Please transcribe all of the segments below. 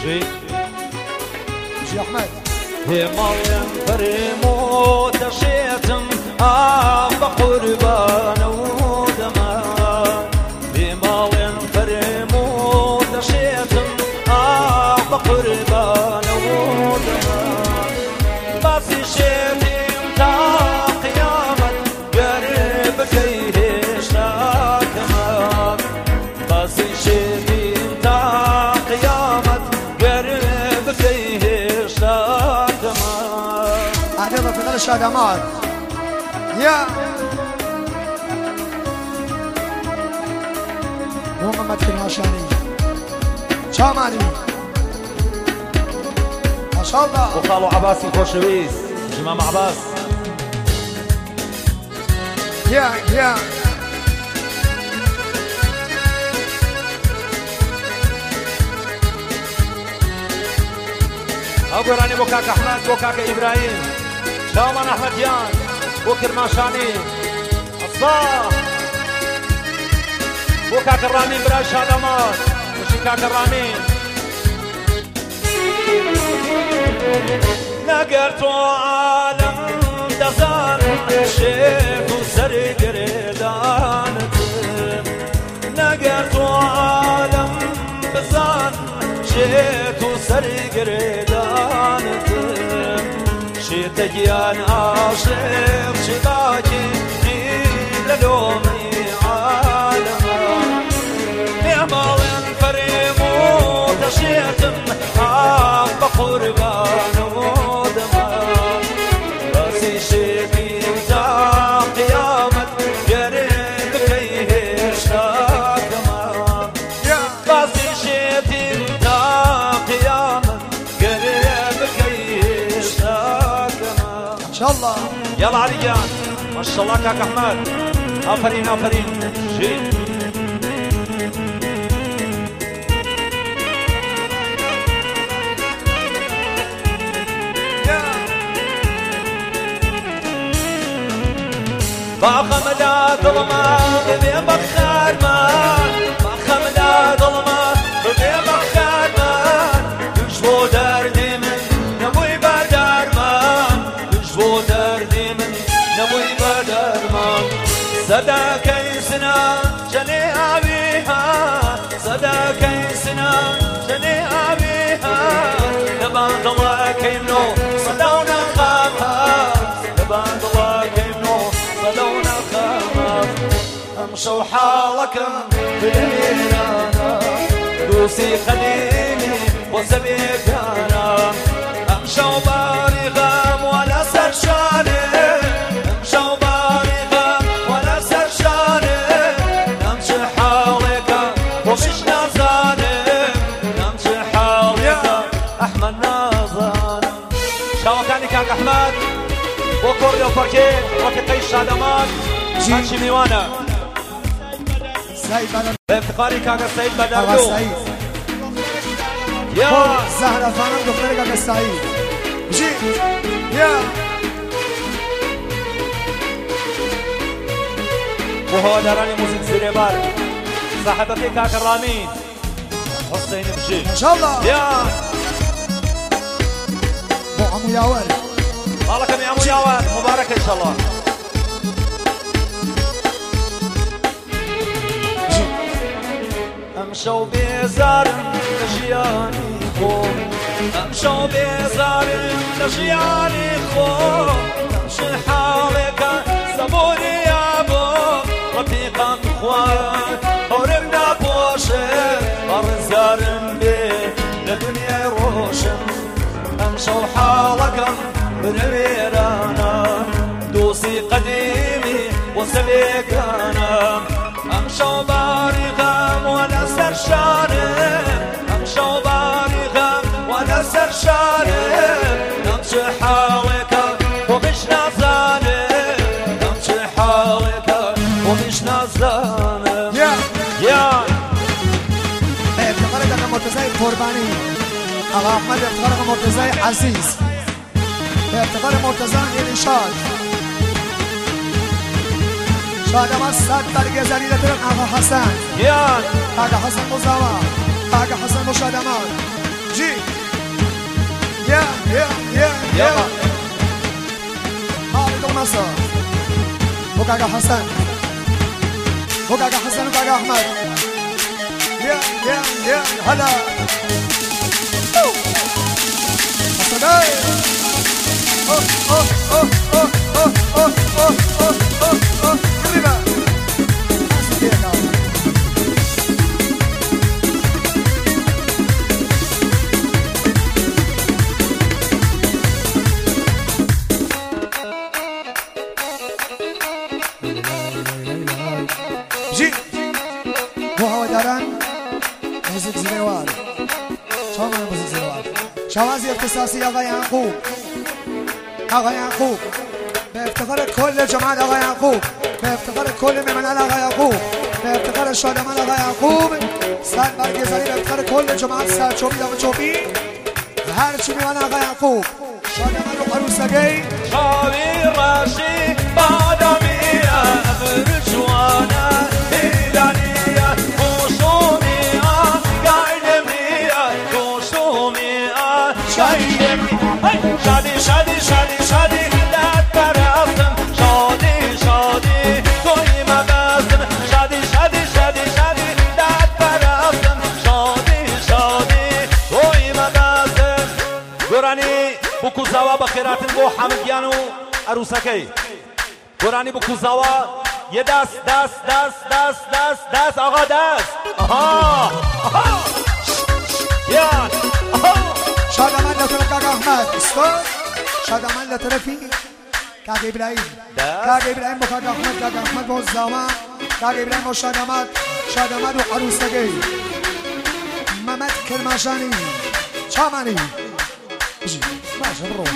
جي أحمد مالين فريمو تشيتم بقربان ودمان بمالين فريمو تشيتم بقربان ودمان بس شيتم تا قيامة قرب كيهش كمان بس شيتم تا قيامة قرب كيهش كمان أهلا في غير الشادمات يا محمد كرماشاني شاماني ما شاء الله وخالو عباسي خوشويس جمام عباس يا أقراني بوكاك أحمد بوكاك إبراهيم شامان أحمد يان وكرماشاني الصاح وكاك الرامين براش هدمات وشكاك الرامين نقرت عالم دزان شيخ وسرق ريدانت نقرت عالم دزان شيخ وسرق ريدانت شتجيان عاشق شباكي للومي عالما نعمالين فريمو تشيتم بقربان ودمان بس شتيم تا قيامة قريب كيهش كمان بس شتيم تا قيامة قريب كيهش إن شاء الله يلا عليان ما شاء الله كاك أحمد آفرين آفرين جي باخمدا ظلمة ببي بخار مان باخمدا ظلمة ببي بخار مان يشبو دردي من نبوي بدار مان يشبو دردي من نبوي بدار مان صدا كيسنا جني أبيها صدا كيسنا جني أبيها نبان الله كيمنو صدونا خامها نبان الله كيمنو صدونا خامها امشوا حالكم بالميرانا دوسي خليلي وسبيك انا امشوا بارغام ولا سرشاني امشوا بارغام ولا سرشاني نمشي حالك ومش نازاني نمشي حالك احمد نازاني شاوكاني كاك احمد وكوردو فركي وفقي الشادمان ماشي ميوانا سعيد بدر افتقاري كاكا سعيد آقا بدردو سعيد يا زهرة فانم دختر آقا سعيد جي يا وهو داراني موسيقى سيريبار صاحبتي كاكا رامين حسين بجي إن شاء الله يا بو عمو ياور مالكم يا عمو ياوان مبارك ان شاء الله امشوا بزار لجياني خوم امشوا بزار لجياني خوم امشي حالك صبوري يا بو رفيقا اخوان قربنا بوشر ارزارن بيه لدنيا روشن امشوا حالك بالميرانا دوسي قديمي وسبيك انا امشوا بارغام وانا سرشاني امشوا بارغام وانا سرشاني نمشي حالك ومش نازاني نمشي حالك ومش نازاني يا افتخارك آقا مرتضی قربانی آقا احمد افتخارك مرتضی عزیز افتخار مرتضی یعنی شاد شادم از صد برگ زلیله برم آقا حسن يا آقا حسن مزاوه آقا حسن مشادمان جی يلا خالد ونصر وكاكا حسن وكاكا حسن وكاكا احمد يا هلا حسناي موزیک زنوار شما موزیک زنوار شوازی اختصاصی آقای یعقوب آقای یعقوب به افتخار کل جماعت آقای یعقوب به افتخار کل میمنان آقای یعقوب به افتخار شادمان آقای یعقوب سر برگزاری به افتخار کل جماعت سرچوبی داغ چوبی هر چی میمنان آقای یعقوب شادمان و عروسگی شاوی راشی بادامیه برجوانه هیلانیه شادي شادي شادي شادي لا تراسم شادي شادي توي ما باسم شادي شادي شادي شادي لا تراسم شادي شادي توي ما باسم قراني بوكو زوا بخيرات بو حمديانو عروسكي قراني بوكو زوا يا داس داس داس داس داس داس آقا داس اها اها يا اها شادمان لطرف کاک احمد استاد شادمان لطرفی کاک ابراهیم کاک ابراهیم با کاک احمد با زمان کاک ابراهیم با شادمان و عروسگی محمد کرماشانی چامانی بجی باشه برو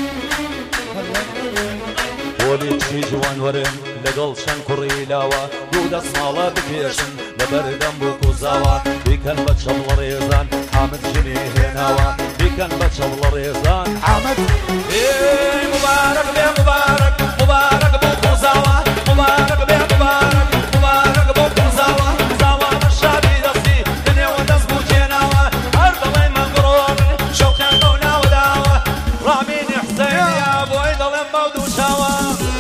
ولي تشي جوان ورم لقل شن كريلاوا يودا صالة بكيشن لبردن بوكو زاوا بيكن بتشل ريزان حامد جني هناوا بيكن بتشل ريزان حامد ايه مبارك بيه مبارك مبارك بوكو زاوا مبارك بيه مبارك مبارك بوكو زاوا زاوا مشابي دسي دنيا ودس بوكيناوا ارض وين مقرون شوكان قونا وداوا رامين حسين يا ابوي ظلم بودو شاوا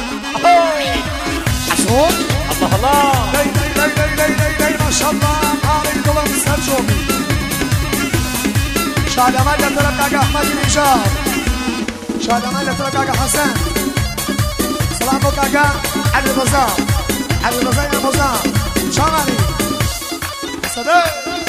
حسون الله الله لي ما شاء الله قاري ظلم سرجومي شادمان لطرف کاک احمد نژاد شادمان لطرف کاک حسن سلام بو کاک علی رضا یا موزا شامانی صدق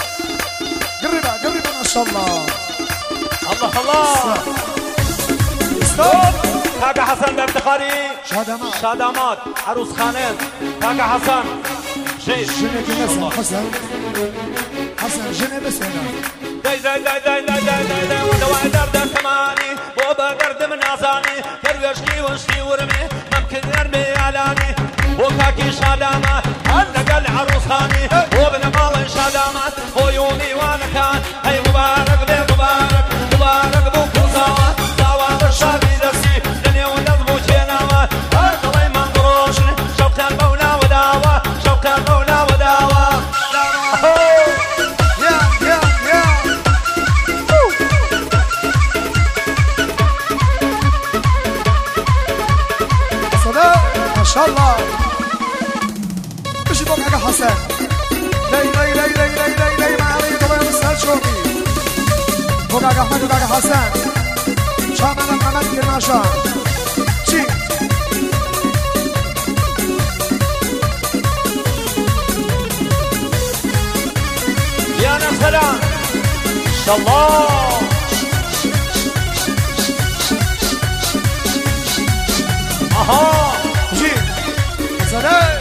قربا ما شاء الله الله الله استوب كاكا حسن بافتخاري شادامات عروس خانات كاكا حسن جنة بنسن حسن جنة بسنة داي داي داي داي داي داي داي داي ودواء درد كماني وبا درد من عزاني كروشكي وشكي ورمي ممكن يرمي علاني وكاكي شادامات عندك العروس خاني وابن مال شادامات ويوني وانا كان هي مبارك بي مبارك مبارك بوكو زاوا زاوا بالشابي دسي دنيا ونظبو جيناوا ارضي منقروش شوكان مولا وداوا شوكان مولا وداوا ما شاء الله مش بوك حاجة حسن لي ما علي طبعا مستهل شوقي بوك حاجة أحمد بوك حاجة حسن شامل محمد كرماشان شي يا سلام ان شاء الله اها جي سلام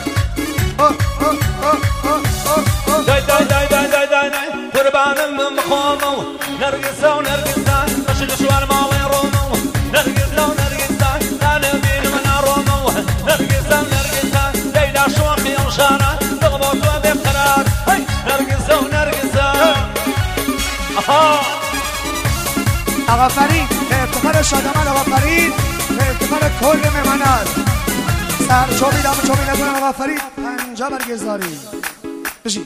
داي داي داي داي داي داي داي قربان من مخومو نرقصة ونرقصة مش الشوار مالي رومو نرقصة ونرقصة انا بين من رومو نرقصة ونرقصة ليلى شوقي وشارة تغبط بقرار هاي نرقصة ونرقصة اها آقا فرید به افتخار شادمان آقا فرید به افتخار کل میمنان سرچوبی دام چوبی ندونم آقا فرید پنجا برگزاری بشی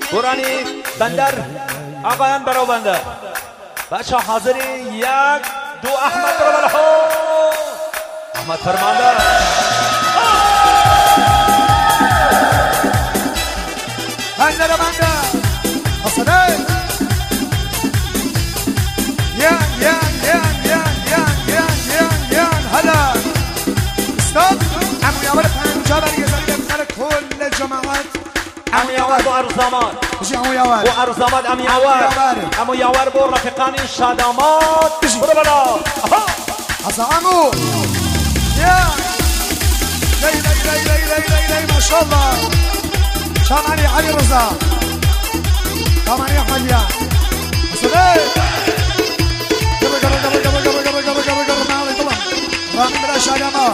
قرآنی بندر آقایان برو بندر بچه حاضری یک دو احمد ضرب الحوض احمد فرمانده هنده رمانده اصدای یان هلا استاپ عمو یاور پنجا برگزاری بفتر کل جماعت عمو یاور بو عروسامات بشی عمو یاور بو عروسامات عمو یاور بو رفیقانی شادامات برو بلا حسا عمو لی ما شاء الله شامانی علی رضا شامانی احمد یان اصدای رامي بلا شادامات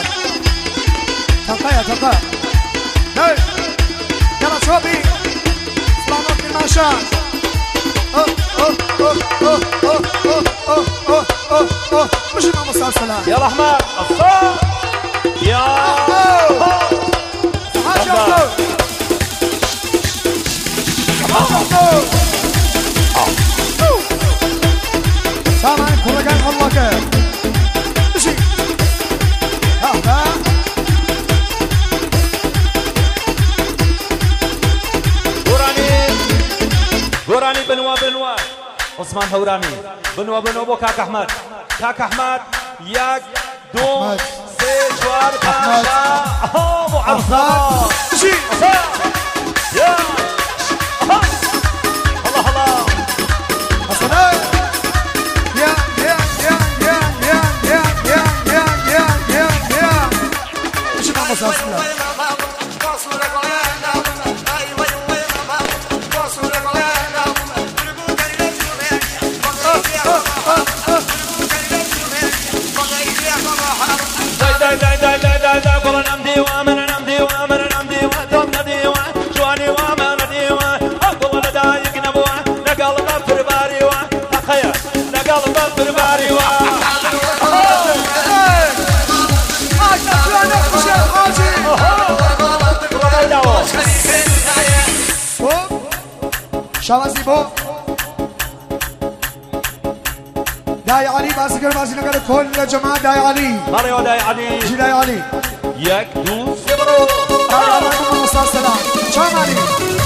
تلقى هاي يلا شوفي سلامات الماشان مش امام السلام يلا احمد الصوت يا صحاش يا سامان كل كان الله كيف مشي هوراني بنوا عثمان هوراني بنوا بو كاك احمد ياك دو سي جوار باشا ابو عصام مشي يا الله حسناي يا مش امام السلام شوازی بو دای علی بازی نگره کل جماعت دای علی مريو دای علی جی دای علی یک دو سه برو دای علی مصطفی سلام چام علی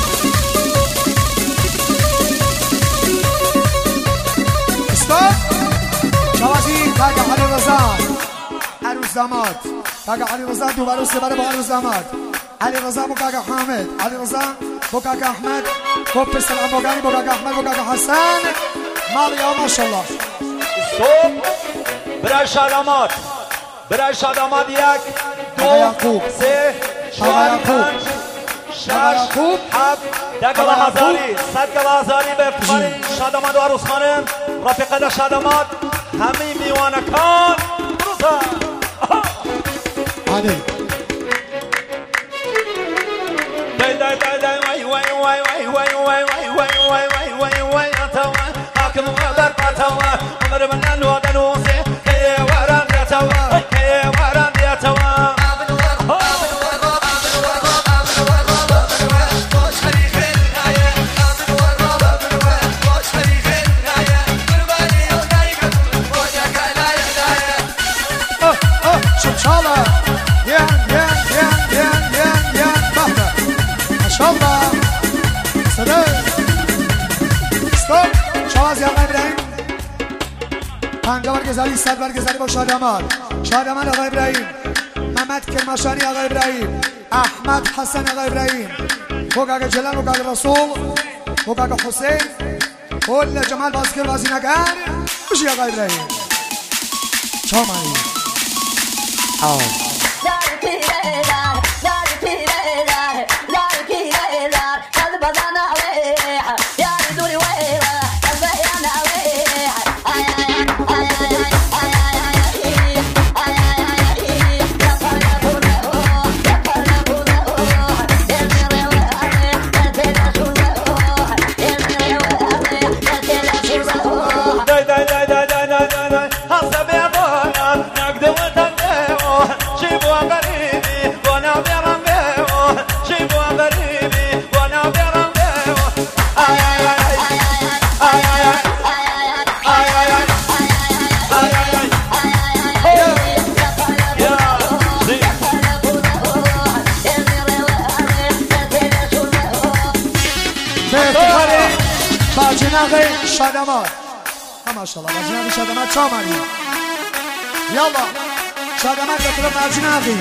استاپ شوازی کاک علی رضا عروس داماد کاک علی رضا دو برو سه برو با عروس داماد علی رضا بو کاک حامد علی رضا بو کاک احمد بو پسر اموگانی بو کاک احمد بو کاک حسن مالیا ماشاءالله صوب برای شادامات یک دو سه چهار پنج شش هفت دگل هزاری صد هزاری به افتخار شادامات و عروس خانم رفیقه شادامات همه میوانکان بروزا عادی پنجا برگزاری صد برگزاری با شادمان آقای ابراهیم محمد کرماشانی آقای ابراهیم احمد حسن آقای ابراهیم خوکاک جلال خوکاک رسول خوکاک حسین کل جمال بازکر بازی نگر بشی آقای ابراهیم چامانی She مجنق شادمات ماشاءالله مجنق شادمات چامری یالا شادمات بطلب مجنقی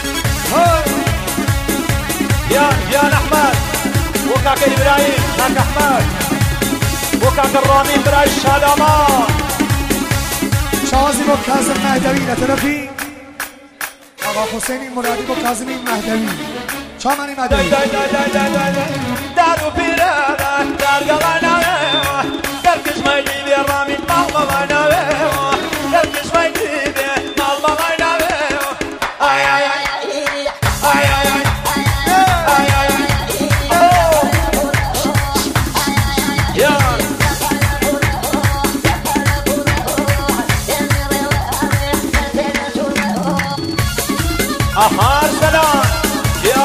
يا احمد وكاك ابراهيم كاك احمد وكاك الرامين براي الشادمات شوازی با کاظم مهدوی لطرفی آقا حسینی مرادی با کاظمی مهدوی چامری مهدوی دارو پیرانه در گلانه در کشمایی بی رامین مال مغانه در کشمایی بی مال مغانه آی آی آی آی آی أهار سلام يا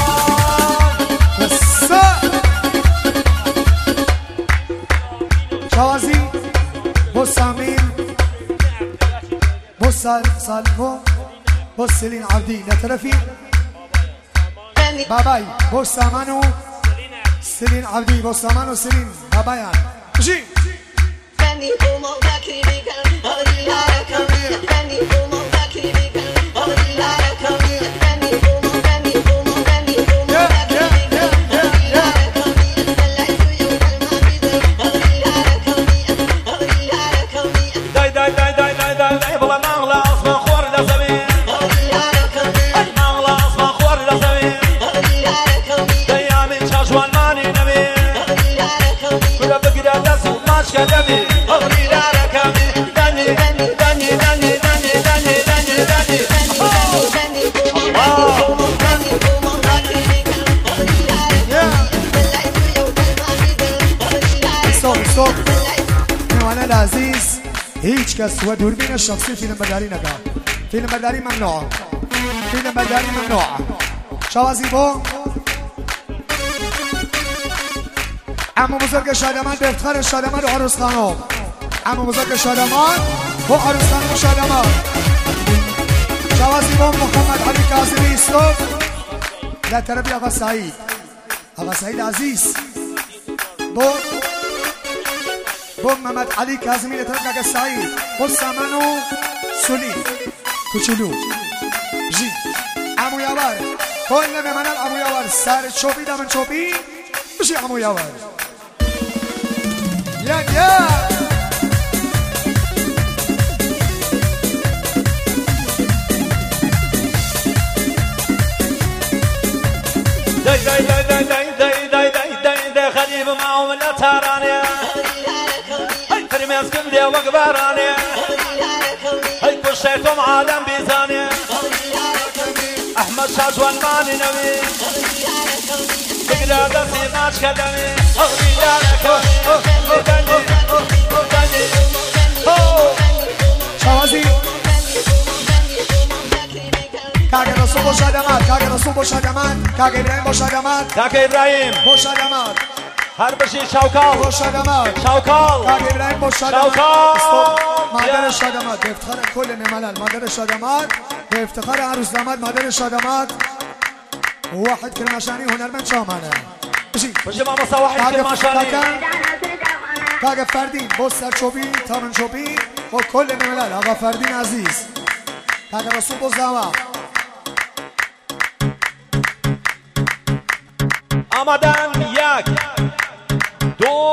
شوازی با سامین با سالمو با سلین عبدی لطرفی بابای با سامانو سلین عبدی با سامانو سلین بابایان بشی میوانه عزیز هیچ کس و دوربین شخصی فیلم برداری نکن فیلم برداری ممنوع فیلم برداری ممنوع شوازی با عمو بزرگ شادمان به افتخار شادمان و عروس خانم عمو بزرگ شادمان و عروس خانم شادمان شوازی با محمد علی کاظمی اسلوف لطرفی آقا سعید عزیز با محمد علی کاظمی لطرف آقا سعید با سامان و سولی کوچولو جی عمو یاور کل ممنال عمو یاور سر چوبی دامن چوبی بشی عمو یاور یا داي خليب معهم لا تراني هاي ترميز كملي وقبراني هاي كل شيتم عالم بيزاني احمد شاجوان ماني نبي تقدر دسي ماش كدمي اغني لك شوازی کاغ رسول با شادمات کاغ رسول با شادمات کاغ ابراهیم با شادمات کاغ ابراهیم با شادمات هر بشی شوکال با شادمات شوکال کاغ ابراهیم با شادمات شوکال مادر شادمات به افتخار کل مملل مادر شادمات به افتخار عروس داماد مادر شادمات واحد کرماشانی هنرمند شامانه بشی ماما واحد کرماشانی کاغ فردین با سرچوبی تامن چوبی و کل مملل آقا فردین عزیز کاغ رسول با زما آمدن یک دو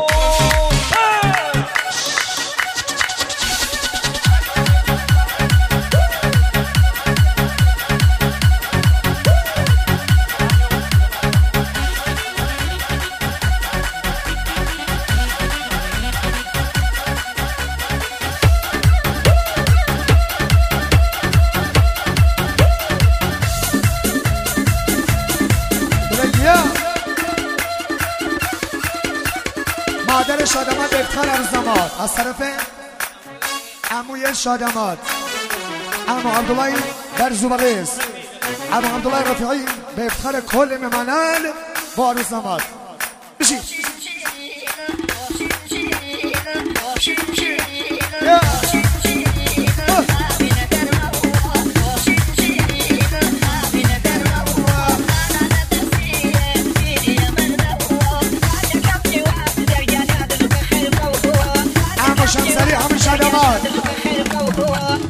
مادر شادمات به افتخار عروس داماد از طرف عموی شادمات عمو عبدالله در زوبقیز عمو عبدالله رفیعی به افتخار کل ممنل با عروس داماد بشی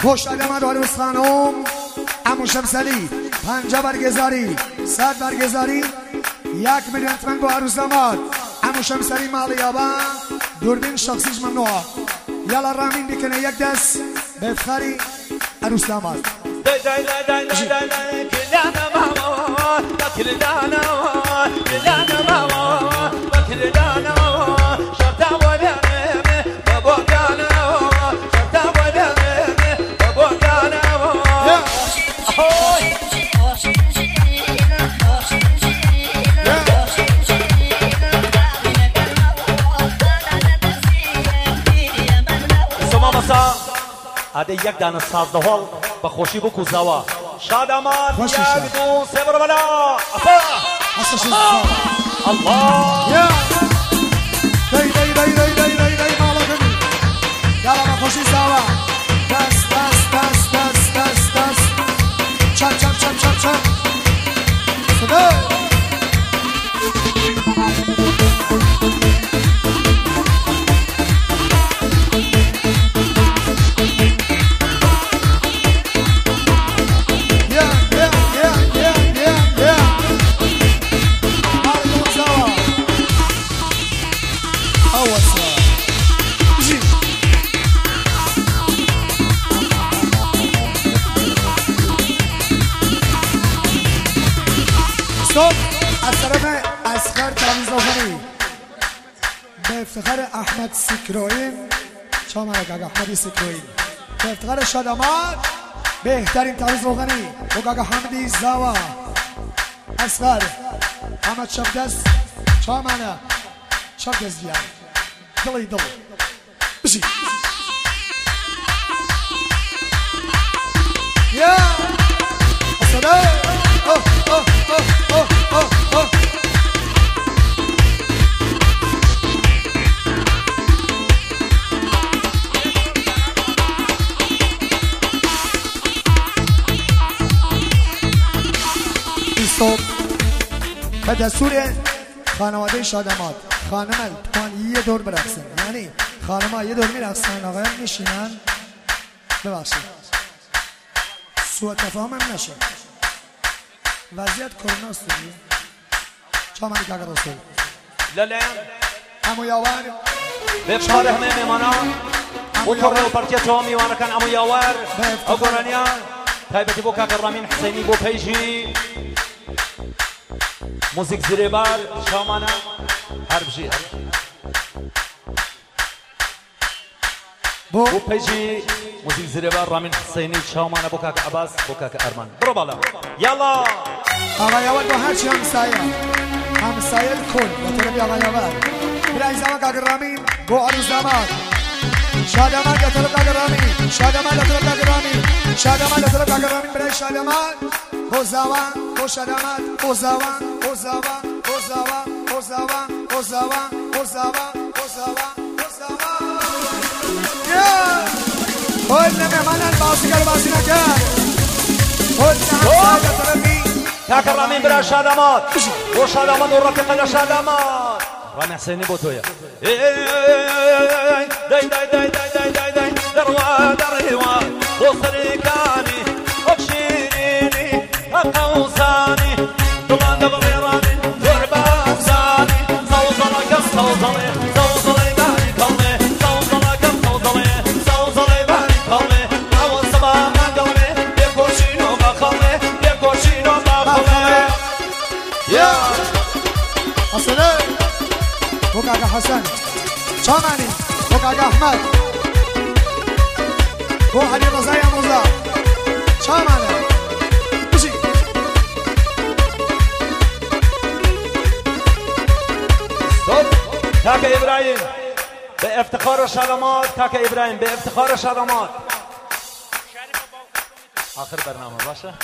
خوش آمد عروس خانم عمو شمسلی 50 برگزاری 100 برگزاری 1,000,000 تومان با عروس داماد عمو شمسلی مالیابا دوربین شخصیش ممنوعه یالا رامین بکنه یک دست به افتخاری عروس داماد هذا یک دانه ساز دهال با خوشی بکو زوا شادمان یک دو سه برو بلا الله یا دی مالا کنی یالا با خوشی زوا دست چپ صدا از طرف اسخر تمیزآوری به افتخار احمد سکروین چامرک احمدی سکروین به افتخار شاداماد بهترین تمیزآوری و حمدی زاوا اسخر احمد شبدست چامانه شبدست بیان دلی بشی یا اصلا به دستور خانواده شاداماد خانم توان یه دور برقصن یعنی خانم ها یه دور میرقصن آقایان میشینن ببخشید سوء تفاهم هم نشه وضعیت کرونا است دیگه چامانی که اگر رسول لالان امو یاور بفشار همه میمانان بطور و پرچه چه میوانه کن امو یاور اگرانیا تایبتی بو که رامین حسینی بو پیجی موزیک زیر بار شامانه هر بشی بو پیجی موزیک زیر بار رامین حسینی شامانه بو که عباس بو که ارمان برو بالا یالا آقا یاور با هرچی همسایه کل با طرف آقا یاور برای زمان که رامین بو عروس داماد شادمان در طرف آقا رامین شادمان در طرف آقا رامین شادمان در طرف آقا رامین برای شادمان بو زوان بو شادمان بو زوان بو زوان بو زوان بو زوان بو زوان بو زوان بو زوان بو زوان کل مهمانان بازی نکرد کل همسایه در طرفی كاك رامين برا شادامات وشادامات ورفيق شادامات رامي حسيني بوتويا داي داي داي داي داي داي داي دروا دروا وصريكاني وبشيريني أقوساني طبعا دبغيراني ورباكساني صوصنا كم صوصني صوصني باني كلمي صوصنا كم صوصني صوصني باني كلمي أو الصباح من قلبي يكوشينو بخلي يكوشينو یا حسنه بوکاکا حسن چامانی بوکاکا احمد بو علی رضای اموزا چامانه بشی stop كاكا إبراهيم بافتخار شادامات كاكا إبراهيم بافتخار شادامات آخر برنامه باشه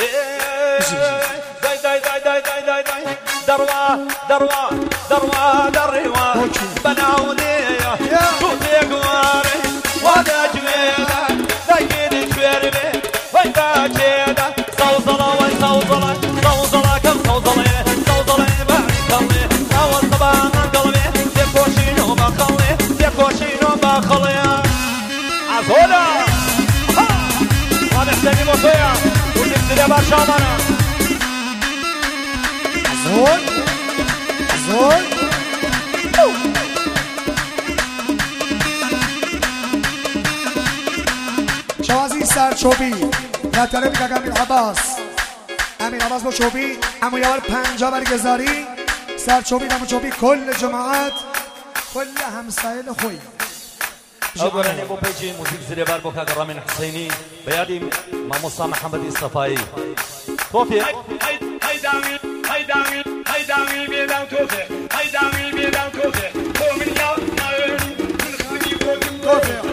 داي داي داي داي داي داي داي دروا دروا دروا دروا بناوليه شوتي قواري ودا جميله دايد كبيربي وين باجيده صوصله وين صوصله صوصله كم صوصله صوصله باركلي او الصبان قلبي يكوشينو بخلي يكوشينو بخلي عزوله شامانا زول زول شوازی سرچوبی در طرف که امیر عباس با چوبی اما یوار 50 برگزاری سرچوبی دمو چوبی کل جماعت کل همسایل خوی اولا ابو بيجي موسيقى زي بار بوكا رامين حسيني بيادي ماموسا محمد الصفاي توفيق هاي داوي بيداو توفيق هاي داوي بيداو توفيق هو من يا من خاني توفيق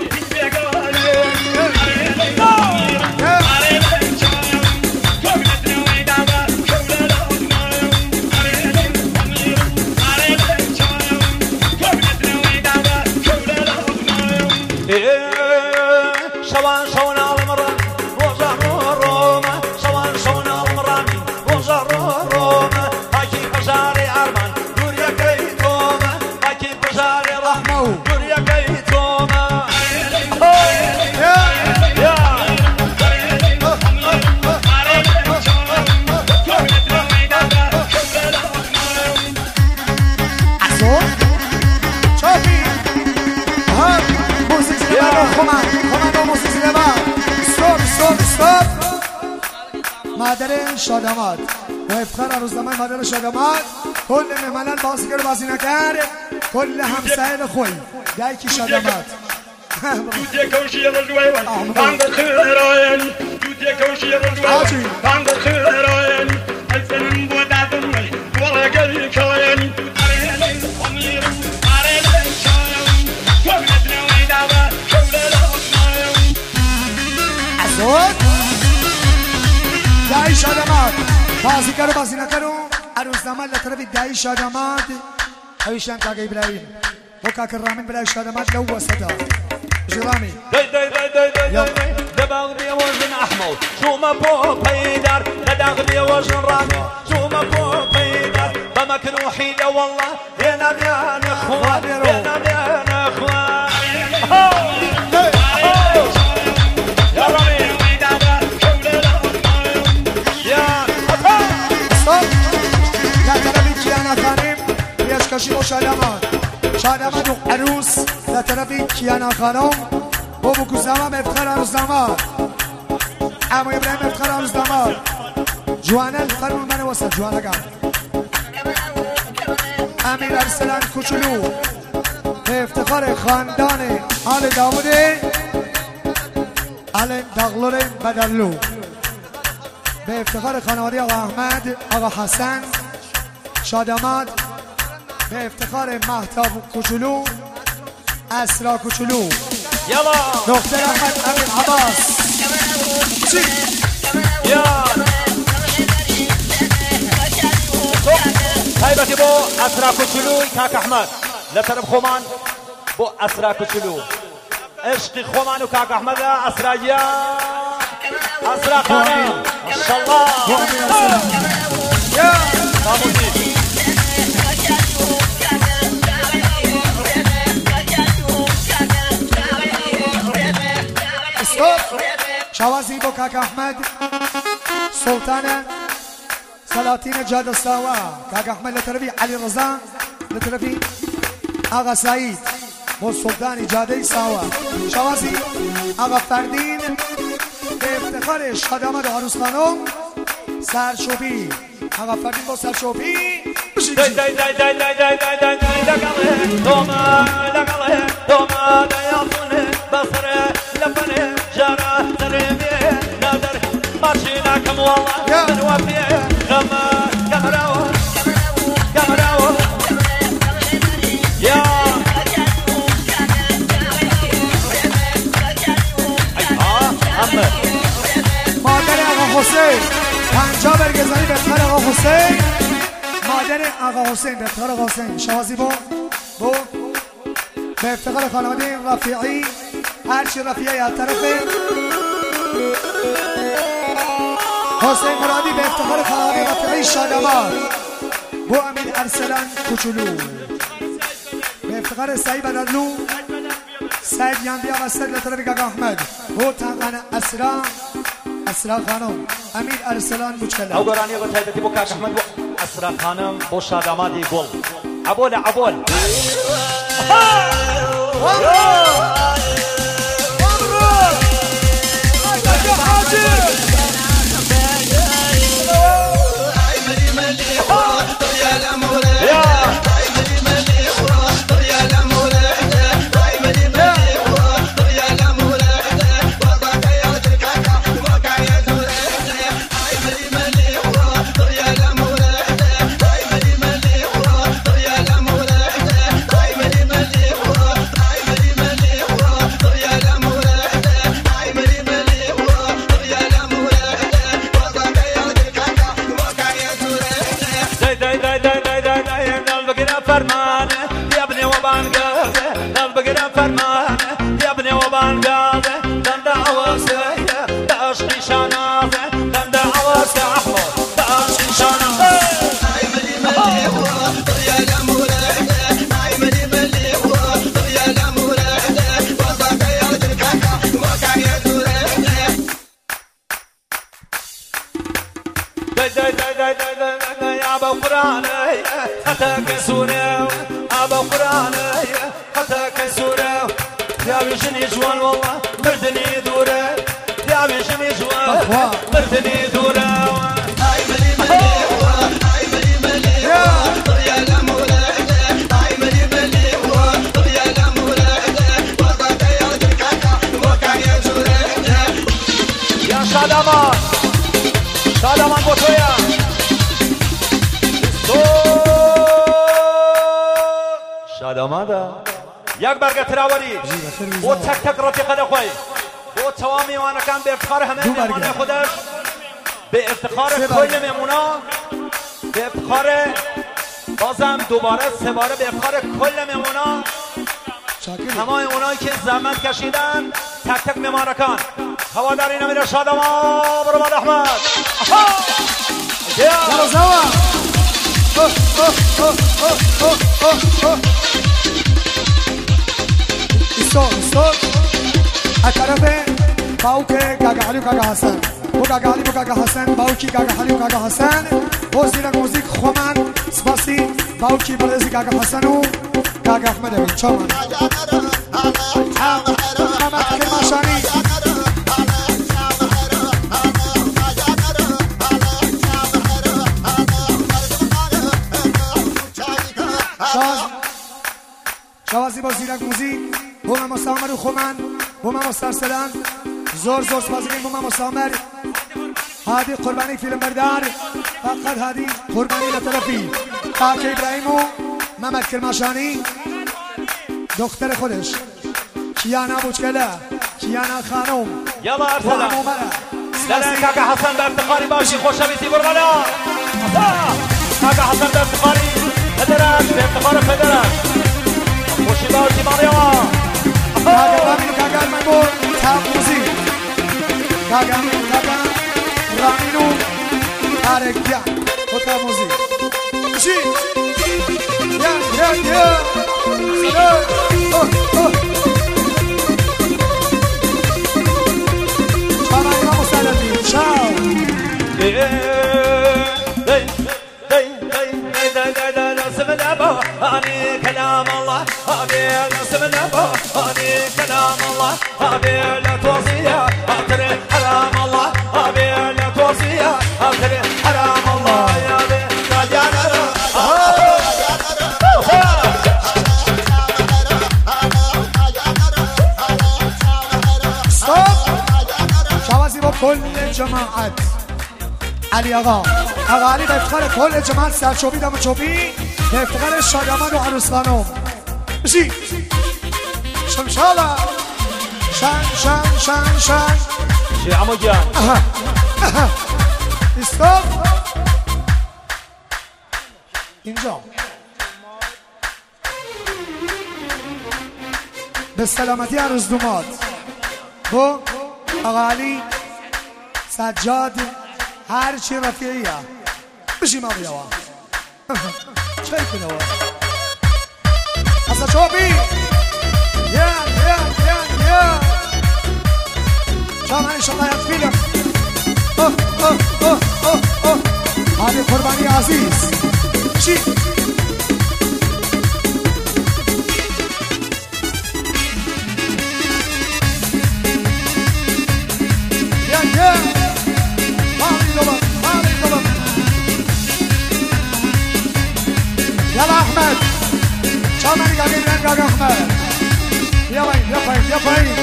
شوان شون المران وجر روما شوان شون المراني وجر روما هاكي بجاري أرمان دوريا كيتوما هاكي بجاري رحمة دوريا كيتوما مادر شادامات و افتخار روزنامه مادر شادامات کل مهمانان بازیگر بازی نکرد کل همسایل خوی یکی شادامات دوتي كوشي رجوي عند خيرين دوتي كوشي رجوي عند خيرين الفن بودا دمي ولا قال كاين اريني امير اريني شايم كلنا ويدابا كلنا نايم عزوت داعی شادامات بازیگر بازی نکرو روزنامه لطرف داعی شادامات حویشان کاک ابراهیم و کاک رامین برای شادامات لو وسطا جرامي دباغ وزن احمر شو ما بو بيدار دباغ وزن رامي شو ما بو بيدار بمكن وحيدة والله يا نبيان اخوان يا نبيان اخوان يا رامي يا لا ترى كيانا خانم يشكشي شادامات و عروس لا ترى كيانا خانم بابو كوزاما مفتخر روزنامه عمو ابراهیم مفتخر روزنامه جوانه الخرم من وسط جوانه قام امیر ارسلان کوچولو به افتخار خاندان آل داوودی آل داغلور بدرلو به افتخار خانواده آقا احمد آقا حسن شادامات به افتخار مهتاب کوچولو اسرا کوچولو يلا دختر احمد امیر عباس يا هايبتي بو اسرا كوچلو كاك احمد لطرف خومان بو اسرا كوچلو عشق خومان وكاك احمد اسرا يا اسرا خانم ما شاء الله يا ماموزي شوازی با کاک احمد سلطان سلاطین جادستاوا کاک احمد لطرفی علی رضا لطرفی آقا سعید با سلطان جاده ساوا شوازی آقا فردین به افتخار شادامات عروس خانم سرچوبی آقا فردین با سرچوبی ماشيناكم والله من وفيه غما قمراوه قمراوه يا مادر آقا حسین 50 برگزاری به افتخار آقا حسین مادر آقا حسین به افتخار آقا حسین شوازی بو به افتخار خانواده رفیعی هرچی رفیعی از طرف حسین مرادی به افتخار خانواده رفیعی شادامات بو امیر ارسلان کوچولو به افتخار سعید بدرلو سعید یندی آقا سعید لطرف کاک احمد بو تنقن اسرا اسرا خانم امیر ارسلان بوچکلا او گرانی با تایدتی بو کاک احمد اسرا خانم با شادامادی گل عبول عبول شادمان با تویا شادمان دا یک برگه تراوری و تک تک رفیقه دا خوی و توامی وانا کن به افتخار همه میمونه خودش به افتخار کل میمونا به افتخار بازم دوباره سه باره به افتخار کل میمونا همه اونایی که زحمت کشیدن تک تک میمانکان هواداری نمیره شادمان برو بعد احمد برو زوا ایستو اطرف باوک کاکا علی و کاکا حسن و کاکا علی و کاکا حسن باوکی کاکا علی و کاکا حسن و زیرک موزیک خومن سپاسی باوکی بردزی کاکا حسن و کاکا احمد بین چامان محمد کرماشانی شوازی با زیرک موزیک بوم مستعمر و خومن بوم مسترسلن زور سپاسی کنیم بوم مستعمر هادی قربانی فیلم بردار فقط هادی قربانی لطرفی کاک ابراهیم و محمد کرماشانی دختر خودش کیانا بوچکلا کیانا خانم یلا ارسلان لنه کاکا حسن به افتخاری باشی خوشبیتی برمالا کاکا حسن به افتخاری پدرش به افتخار پدرش خوشی باشی ماریا کاکا رامین کاکا میمون تابوزی کاکا رامینو آرگیا و تابوزی چی یا هاني كلام الله هاني نسم النبو هاني كلام الله هاني لا توصية أتري حرام الله هاني لا توصية أتري حرام الله يا بي راجعنا شوازی با کل جماعت علی آقا علی به افتخار کل جماعت سرچوبی دم چوبی به افتخار شادمان و عروس خانم بشی شمشالا شن شی عمو جان استاپ اینجا به سلامتی عروس دوماد با آقا علی سجاد هر چی رفیعیه بشی ما بیاوا چه کنوا اصلا چوبی یا شما انشالله یک فیلم علی قربانی عزیز چی؟ یا يلا احمد شامل قاعدين نلقى احمد يا وين يا وين يا وين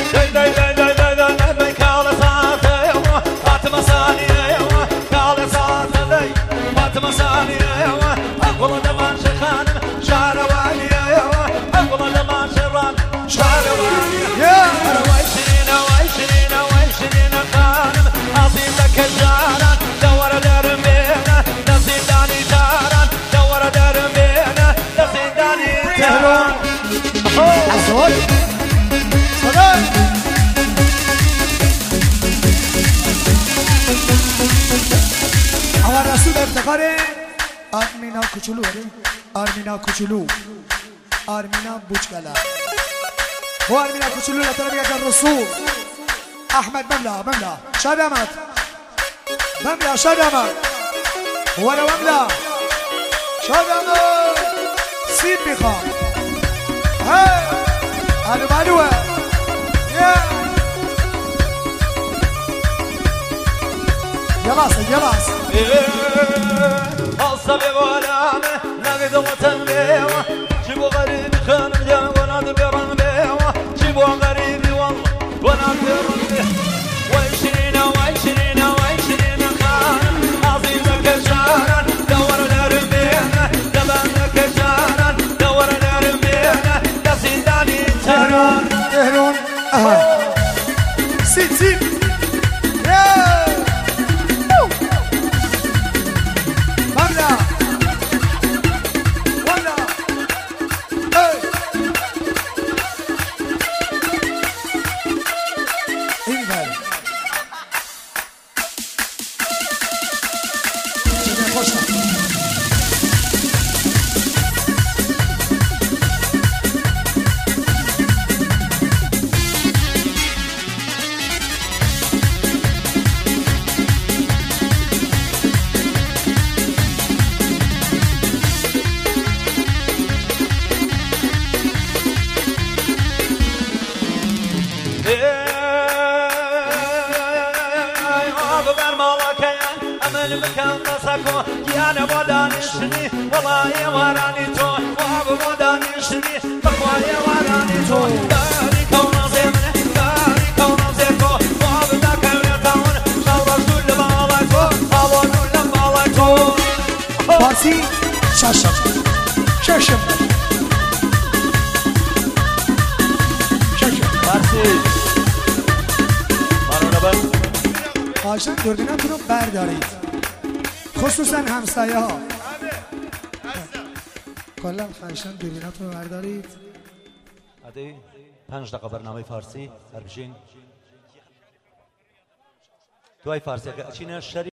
قال صاحي فاطمه ثانيه قال صاحي فاطمه ثانيه اقول دمان شخان شارواني اقول دمان شران شارواني يا ويشرين خانم عظيم لك الجاران دور دربينا نصيب داني جاران دور دربينا نصيب داني جاران عزوز صدق اول رسول افتخار آرمینا کوچولو آرمینا کوچولو آرمینا بوچکلا هو آرمینا کوچولو لطلبیت الرسول احمد مملا شاد احمد مملا شاد احمد هو انا مملا شاد احمد سيب میخوام هاي الو معلوه يلاس الصبي غلامه نقد وطن بيوه جيبوا غريب خانم جا وناد بيرن بيوه جيبوا غريبي والله وناد بيرن بيوه وعشرين خانم عظيمك جاران دور دربينا دبانك جاران دور دربينا دسيداني تهرون سيب المكان مسكو يانا ودانشني والله وراني تو وابو ودانشني بقوايا وراني تو داري كون زمنه داري كون زيكو وابو ذاك يتاون شاور كل بالاتو اول كل بالاتو باسي شاشم باسي مارو نبر خواهشاً دوربیناتون رو بردارید خصوصا همسایه ها کلا خواهشاً دوربیناتون رو بردارید عادی 5 دقیقه برنامه فارسی هر بشین دوای فارسی چینه شری